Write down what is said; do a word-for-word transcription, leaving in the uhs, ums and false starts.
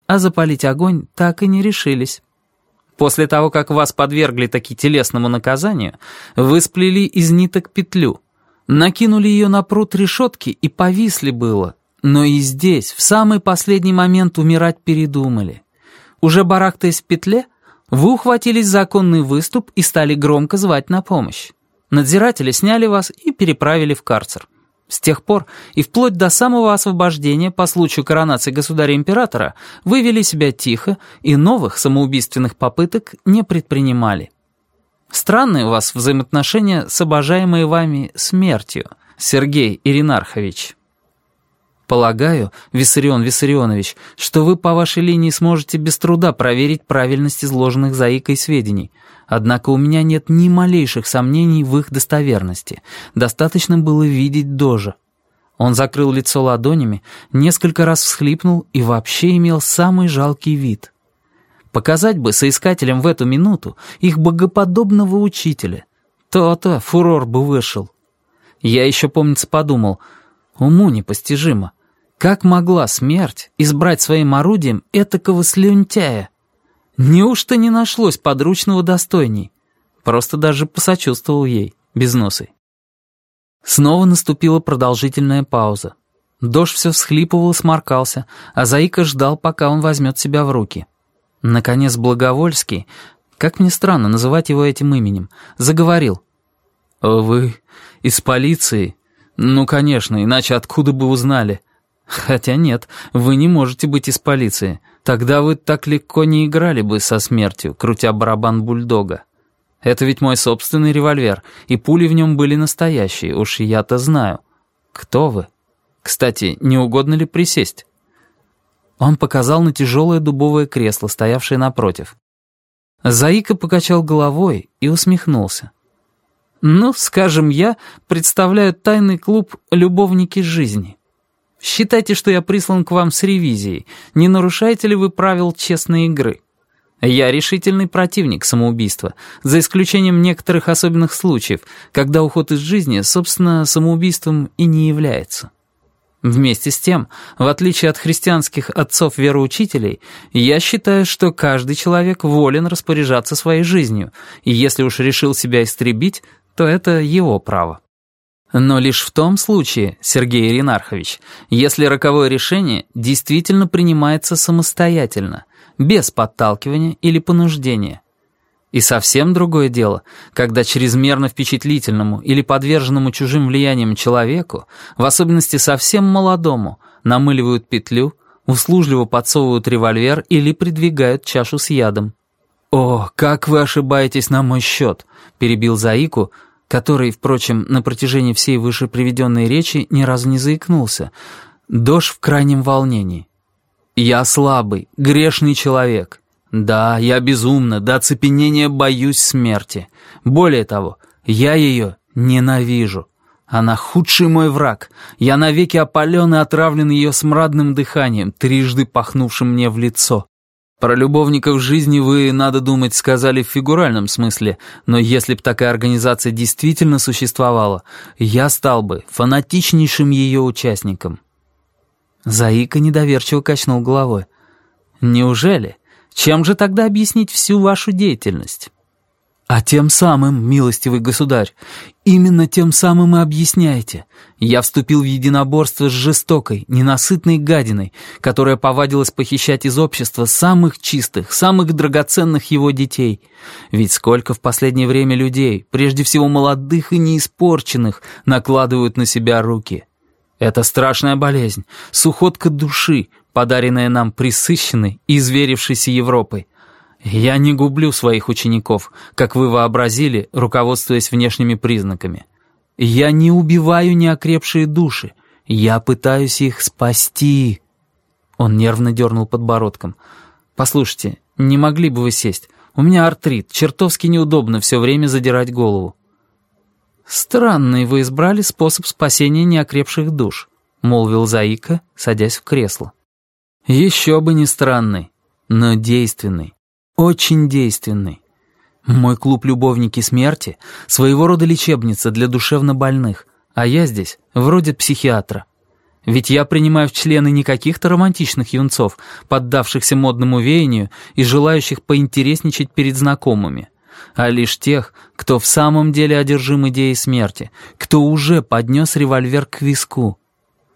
а запалить огонь так и не решились. После того, как вас подвергли таки телесному наказанию, вы сплели из ниток петлю, накинули ее на прут решетки и повисли было, но и здесь, в самый последний момент, умирать передумали. Уже барахтаясь в петле, вы ухватились за оконный выступ и стали громко звать на помощь. Надзиратели сняли вас и переправили в карцер. С тех пор и вплоть до самого освобождения по случаю коронации государя-императора вы вели себя тихо и новых самоубийственных попыток не предпринимали. Странные у вас взаимоотношения с обожаемой вами смертью, Сергей Иринархович. Полагаю, Виссарион Виссарионович, что вы по вашей линии сможете без труда проверить правильность изложенных Заикой сведений. Однако у меня нет ни малейших сомнений в их достоверности. Достаточно было видеть Дожа. Он закрыл лицо ладонями, несколько раз всхлипнул и вообще имел самый жалкий вид. Показать бы соискателям в эту минуту их богоподобного учителя. То-то фурор бы вышел. Я еще, помнится, подумал, уму непостижимо. Как могла смерть избрать своим орудием этакого слюнтяя? Неужто не нашлось подручного достойней? Просто даже посочувствовал ей, безносой. Снова наступила продолжительная пауза. Дож все всхлипывал и сморкался, а Заика ждал, пока он возьмет себя в руки. Наконец Благовольский, как мне странно называть его этим именем, заговорил. «Вы из полиции? Ну, конечно, иначе откуда бы узнали? Хотя нет, вы не можете быть из полиции. Тогда вы так легко не играли бы со смертью, крутя барабан бульдога. Это ведь мой собственный револьвер, и пули в нем были настоящие, уж я-то знаю. Кто вы? Кстати, не угодно ли присесть?» Он показал на тяжелое дубовое кресло, стоявшее напротив. Заика покачал головой и усмехнулся. «Ну, скажем, я представляю тайный клуб «Любовники жизни». Считайте, что я прислан к вам с ревизией. Не нарушаете ли вы правил честной игры? Я решительный противник самоубийства, за исключением некоторых особенных случаев, когда уход из жизни, собственно, самоубийством и не является. Вместе с тем, в отличие от христианских отцов-вероучителей, я считаю, что каждый человек волен распоряжаться своей жизнью, и если уж решил себя истребить, то это его право. Но лишь в том случае, Сергей Иринархович, если роковое решение действительно принимается самостоятельно, без подталкивания или понуждения. И совсем другое дело, когда чрезмерно впечатлительному или подверженному чужим влияниям человеку, в особенности совсем молодому, намыливают петлю, услужливо подсовывают револьвер или придвигают чашу с ядом. «О, как вы ошибаетесь на мой счет», — перебил Заику, который, впрочем, на протяжении всей выше приведенной речи ни разу не заикнулся. Дож в крайнем волнении. «Я слабый, грешный человек. Да, я безумно, до оцепенения боюсь смерти. Более того, я ее ненавижу. Она худший мой враг. Я навеки опален и отравлен ее смрадным дыханием, трижды пахнувшим мне в лицо. Про любовников жизни вы, надо думать, сказали в фигуральном смысле, но если б такая организация действительно существовала, я стал бы фанатичнейшим ее участником». Заика недоверчиво качнул головой. «Неужели? Чем же тогда объяснить всю вашу деятельность?» «А тем самым, милостивый государь, именно тем самым и объясняете. Я вступил в единоборство с жестокой, ненасытной гадиной, которая повадилась похищать из общества самых чистых, самых драгоценных его детей. Ведь сколько в последнее время людей, прежде всего молодых и неиспорченных, накладывают на себя руки. Это страшная болезнь, сухотка души, подаренная нам пресыщенной и изверившейся Европой. Я не гублю своих учеников, как вы вообразили, руководствуясь внешними признаками. Я не убиваю неокрепшие души, я пытаюсь их спасти». Он нервно дернул подбородком. «Послушайте, не могли бы вы сесть? У меня артрит, чертовски неудобно все время задирать голову». «Странный вы избрали способ спасения неокрепших душ», — молвил Заика, садясь в кресло. «Еще бы не странный, но действенный. Очень действенный. Мой клуб «Любовники смерти» — своего рода лечебница для душевнобольных, а я здесь вроде психиатра. Ведь я принимаю в члены не каких-то романтичных юнцов, поддавшихся модному веянию и желающих поинтересничать перед знакомыми, а лишь тех, кто в самом деле одержим идеей смерти, кто уже поднес револьвер к виску,